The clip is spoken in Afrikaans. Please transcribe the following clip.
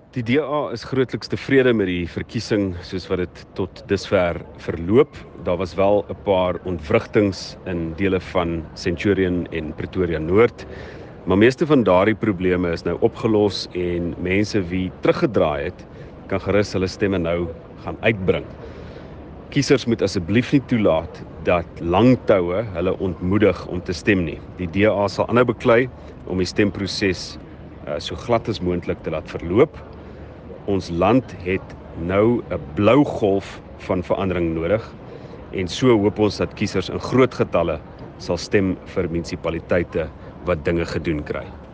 Die DA is grootliks tevrede met die verkiesing soos wat dit tot dusver verloop. Daar was wel 'n paar ontwrigtings in dele van Centurion en Pretoria Noord, maar meeste van daardie probleme is nou opgelos en mense wie teruggedraai het, kan gerus hulle stemme nou gaan uitbring. Kiesers moet asseblief nie toelaat dat lang toue hulle ontmoedig om te stem nie. Die DA sal aanhou beklei om die stemproses so glad as moontlik te laat verloop. Ons land het nou 'n blou golf van verandering nodig en so hoop ons dat kiesers in groot getalle sal stem vir munisipaliteite wat dinge gedoen kry.